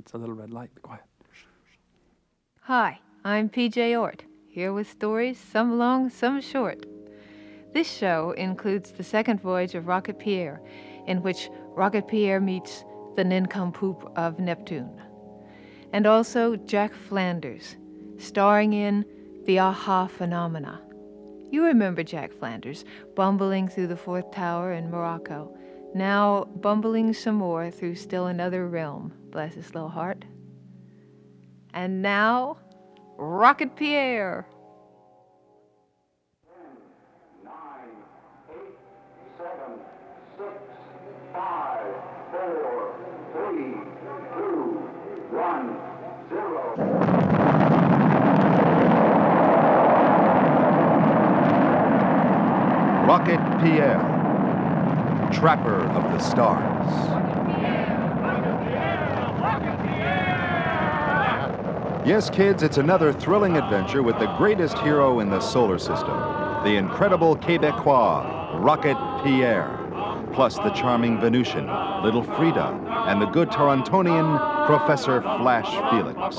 It's a little red light. Be quiet. Hi, I'm PJ Ort, here with stories, some long, some short. This show includes the second voyage of Rocket Pierre, in which Rocket Pierre meets the nincompoop of Neptune. And also Jack Flanders, starring in The Aha Phenomena. You remember Jack Flanders, bumbling through the fourth tower in Morocco, now bumbling some more through still another realm, bless his little heart. And now, Rocket Pierre. 9, 8, 7, 6, 5, 4, 3, 2, 1, 0. Rocket Pierre, Trapper of the Stars. Yes, kids, it's another thrilling adventure with the greatest hero in the solar system, the incredible Quebecois, Rocket Pierre, plus the charming Venusian, Little Frida, and the good Torontonian, Professor Flash Felix.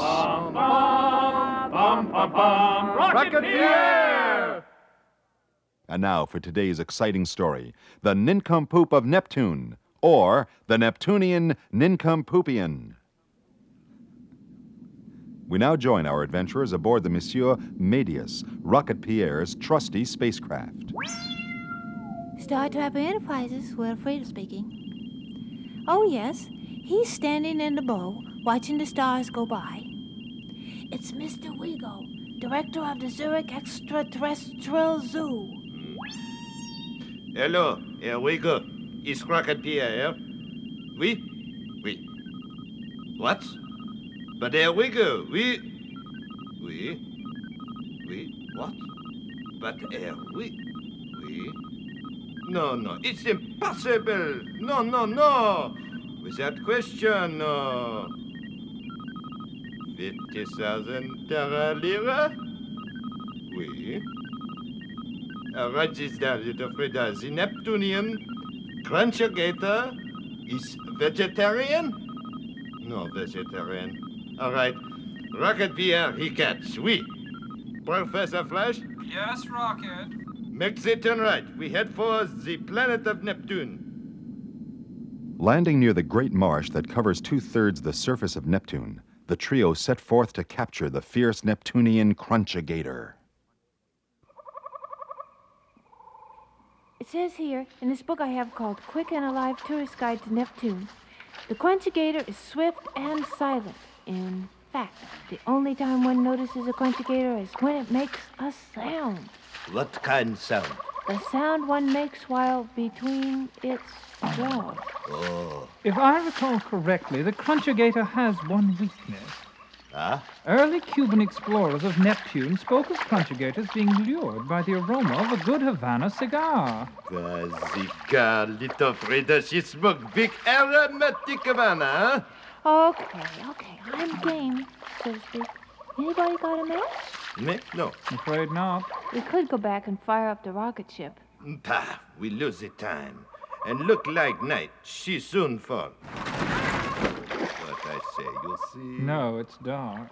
Rocket Pierre! And now for today's exciting story, The Nincompoop of Neptune, or the Neptunian Nincompoopien. We now join our adventurers aboard the Monsieur Medius, Rocket Pierre's trusty spacecraft. Star Trapper Enterprises, Wilfredo speaking. Oh, yes, he's standing in the bow, watching the stars go by. It's Mr. Wigo, director of the Zurich Extraterrestrial Zoo. Hello, here we go. Is Rocket Pierre? Oui? Oui. What? But here we go. Oui? What? But here we? No, it's impossible. No. Without question, no. 50,000 Terra Lira? Oui. Register, little Frida. The Neptunian Crunchagator is vegetarian? No, vegetarian. All right. Rocket Pierre, he catch. Oui. Professor Flash? Yes, Rocket. Makes it turn right. We head for the planet of Neptune. Landing near the great marsh that covers 2/3 the surface of Neptune, the trio set forth to capture the fierce Neptunian Crunchagator. It says here, in this book I have called Quick and Alive Tourist Guide to Neptune, the Crunchagator is swift and silent. In fact, the only time one notices a Crunchagator is when it makes a sound. What kind sound? The sound one makes while between its jaws. Oh. If I recall correctly, the Crunchagator has one weakness. Ah? Early Cuban explorers of Neptune spoke of Crunchagators being lured by the aroma of a good Havana cigar. The cigar, little Frida, she smoked big aromatic Havana, huh? Okay, I'm game, so to speak. Anybody got a match? Me? No. Afraid not. We could go back and fire up the rocket ship. Pah, we lose the time. And look like night, she soon fall. What I say, you see? No, it's dark.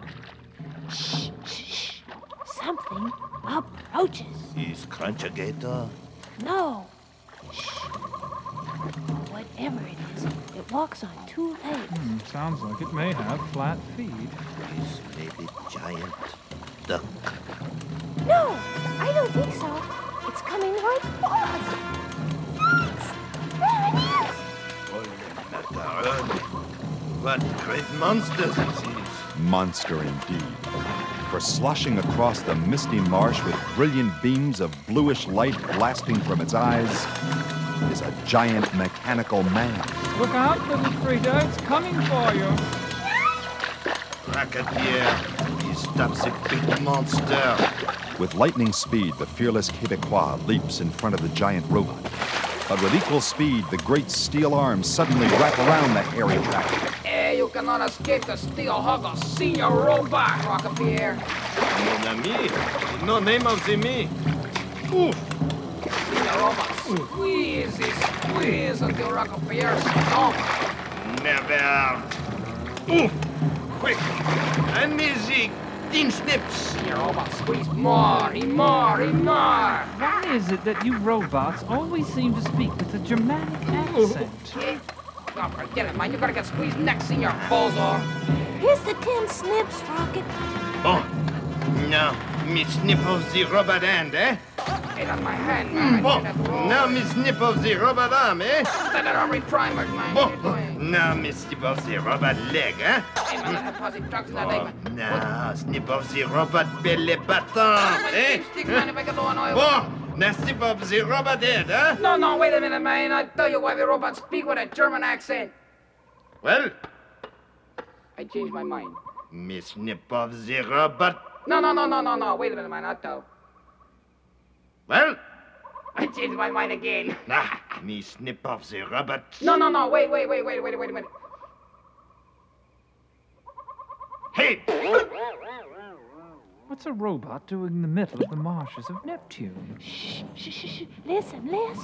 Shh. Something approaches. Is Crunchagator? No. Shh. Whatever it is, it walks on 2 legs. Sounds like it may have flat feet. Is maybe giant duck? No, I don't think so. It's coming right for us. Yes, there it is. Holy macaroni. What great monsters it is. Monster indeed. For sloshing across the misty marsh with brilliant beams of bluish light blasting from its eyes is a giant mechanical man. Look out, little Frida, it's coming for you. Rocket Pierre, he stops a big monster. With lightning speed, the fearless Quebecois leaps in front of the giant robot. But with equal speed, the great steel arms suddenly wrap around the hairy trap. You cannot escape the steel hug of Senior Robot, Rocket Pierre. Mon ami, no name of the me. Oof. Senior Robot, squeeze until Rocket Pierre stops. Never. Ooh, quick. And me the tin snips. See your robot squeeze more. Why is it that you robots always seem to speak with a Germanic accent? Okay. Oh, forget it, man. You gotta get squeezed next, Senor Bozo. Here's the tin snips, Rocket. Oh, now me snip of the robot hand, eh? Hey, that's my hand, man. Oh, now me snip of the robot arm, eh? That armory primer, man. What are you Oh, doing? now me snip of the robot leg, eh? Hey, man, let's have positive drugs in that leg, Oh, man. now snip of the robot belly button, eh? Stick, man, if I get low on oil. Oh, now snip of the robot head, eh? No, wait a minute, man. I tell you why the robots speak with a German accent. Well, I changed my mind. me snip of the robot. No. Wait a minute, man. Not though. Well, I changed my mind again. nah, me snip of the robot. No. Wait a minute. Hey! What's a robot doing in the middle of the marshes of Neptune? Shh. Listen.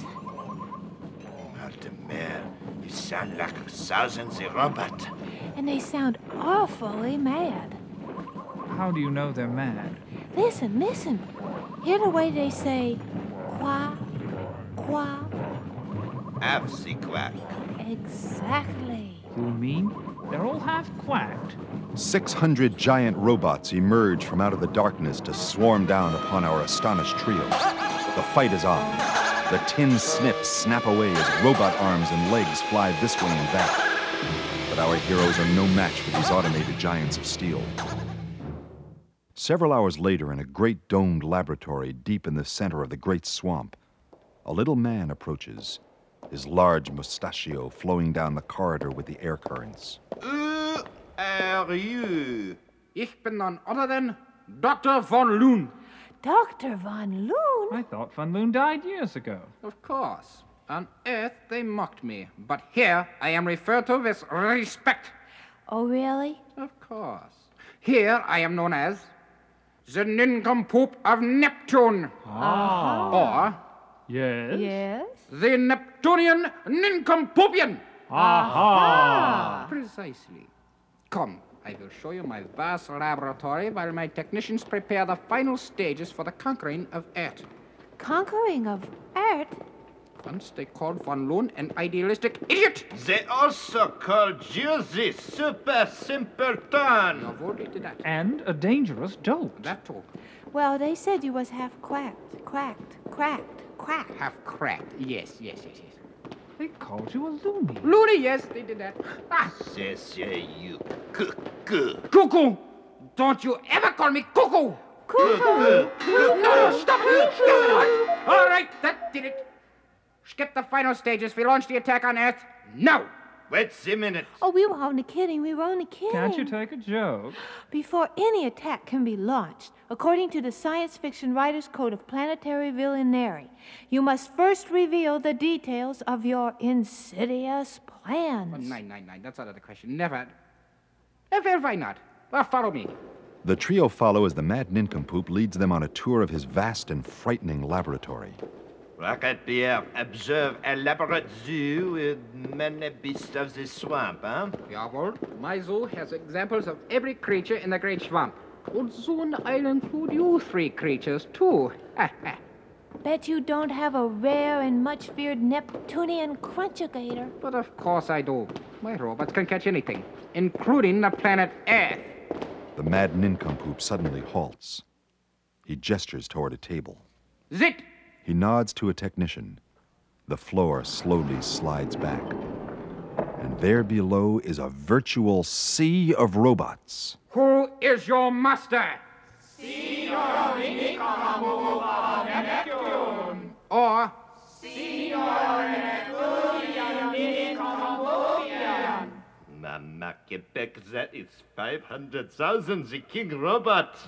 Altamere, you sound like a thousand the robot. And they sound awfully mad. How do you know they're mad? Listen. Hear the way they say, qua, qua. Have the quack. Exactly. You mean they're all half quacked? 600 giant robots emerge from out of the darkness to swarm down upon our astonished trio. The fight is on. The tin snips snap away as robot arms and legs fly this way and that. But our heroes are no match for these automated giants of steel. Several hours later, in a great domed laboratory deep in the center of the great swamp, a little man approaches, his large mustachio flowing down the corridor with the air currents. Who are you? Ich bin none other than Dr. Von Loon. Dr. Von Loon? I thought Van Loon died years ago. Of course. On Earth, they mocked me. But here, I am referred to with respect. Oh, really? Of course. Here, I am known as the Nincompoop of Neptune. Or Yes? Yes? the Neptunian Nincompoopien. Precisely. Come, I will show you my vast laboratory while my technicians prepare the final stages for the conquering of Earth. Conquering of Earth? Once they called Von Loon an idealistic idiot. They also called you the super simpleton. Jawohl, they did that. And a dangerous dope. That too. Well, they said you was half quacked. Half cracked. Yes. They called you a loony. Loony, yes, they did that. Ah, They say you cuckoo. cuckoo! Don't you ever call me cuckoo! Cuckoo! No, stop it! All right, that did it. Skip the final stages. We launch the attack on Earth now. Wait a minute. Oh, we were only kidding. Can't you take a joke? Before any attack can be launched, according to the science fiction writer's code of planetary villainy, you must first reveal the details of your insidious plans. Oh, nine. That's out of the question. Never. Why not? Well, follow me. The trio follow as the mad nincompoop leads them on a tour of his vast and frightening laboratory. Rocket Pierre, observe elaborate zoo with many beasts of the swamp, huh? Jawohl. My zoo has examples of every creature in the Great Swamp. And soon I'll include you three creatures, too. Bet you don't have a rare and much feared Neptunian crunchigator. But of course I do. My robots can catch anything, including the planet Earth. The mad nincompoop suddenly halts. He gestures toward a table. Zit! He nods to a technician. The floor slowly slides back. And there below is a virtual sea of robots. Who is your master? Or Mama Quebec, that is 500,000, the king robot.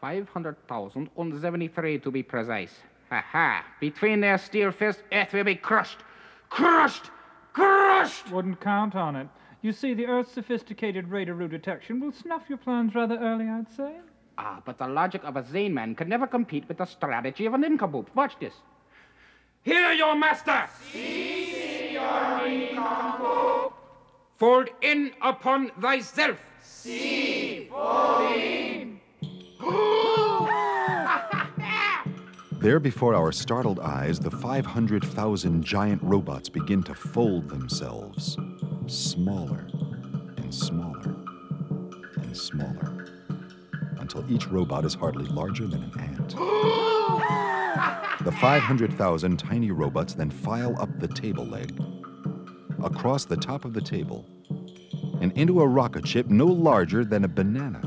500,073 to be precise. Ha! Between their steel fists, Earth will be crushed! Crushed! Wouldn't count on it. You see, the Earth's sophisticated Raideroo detection will snuff your plans rather early, I'd say. Ah, but the logic of a Zane man can never compete with the strategy of an nincompoop. Watch this. Hear your master! See, your nincompoop! Fold in upon thyself! There before our startled eyes, the 500,000 giant robots begin to fold themselves, smaller and smaller and smaller, until each robot is hardly larger than an ant. The 500,000 tiny robots then file up the table leg, across the top of the table, and into a rocket ship no larger than a banana.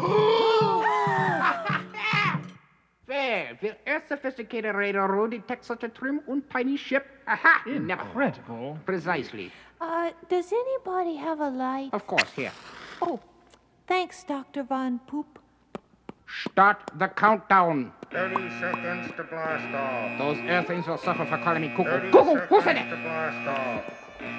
Well, will Earth's sophisticated radar detect such a trim and tiny ship? Aha! Never. Incredible. Precisely. Does anybody have a light? Of course, here. Oh, thanks, Dr. Von Poop. Start the countdown. 30 seconds to blast off. Those Earthlings will suffer for calling me cuckoo. Cuckoo! Who said to it? blast off.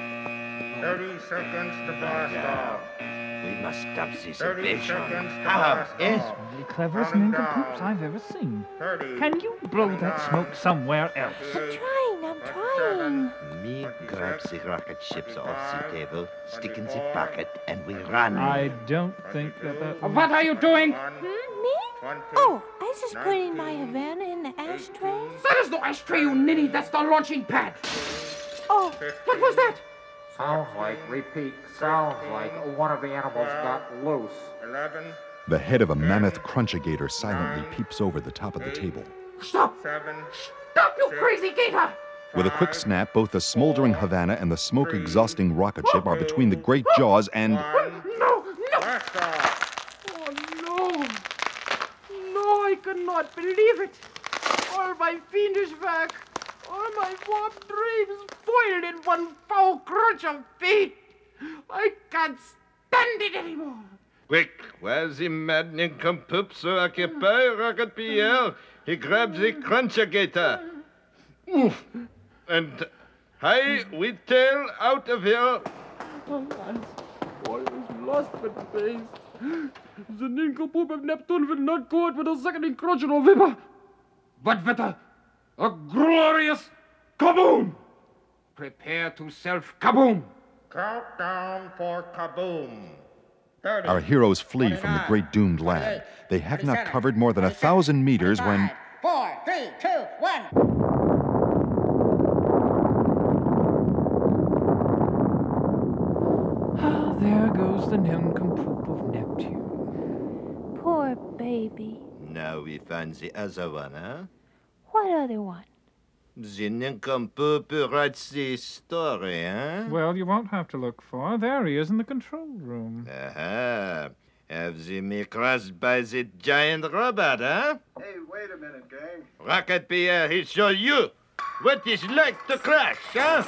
30 seconds to blast off. We must stop this 30 invasion. seconds to How? blast Yes? off. The cleverest Counting nincompoops down. I've ever seen. 30. Can you blow that smoke somewhere else? I'm trying. Me grab the rocket ships off the table, stick in the bucket, and we run. I don't think that. What are you doing? Me? Oh, I was just putting my Havana in the ashtray. That is no ashtray, you ninny. That's the launching pad. Oh, What was that? Sounds like, repeat, sounds like one of the animals got loose. 11, The head of a mammoth crunchigator silently peeps over the top of the table. Stop! 7, Stop, you crazy gator! With a quick snap, both the smoldering Havana and the smoke-exhausting rocket ship are between the great jaws and... 1, No! blast off. Oh, no! No, I cannot believe it! All my fiendish work, all my warm dreams foiled in one foul crunch of fate! I can't stand it anymore! Quick, while the mad nincompoops are occupy Rocket Pierre, he grabs the crunchigator. Oof! And hie we tail out of here. Alas, all is lost but praise. The nincompoop of Neptune will not go out with a second encroaching of vapor, but with a glorious kaboom! Prepare to self-kaboom! Countdown for kaboom. 30. Our heroes flee from the great doomed lab. They have not covered more than 1,000 meters when... 4, 3, 2, 1. Ah, there goes the nincompoop of Neptune. poor baby. Now we find the other one, huh? What other one? The nincompoop who writes the story, huh? Well, you won't have to look far. There he is in the control room. Aha. Have the me crossed by the giant robot, huh? Hey, wait a minute, gang. Rocket Pierre, he show you what it's like to crash, huh?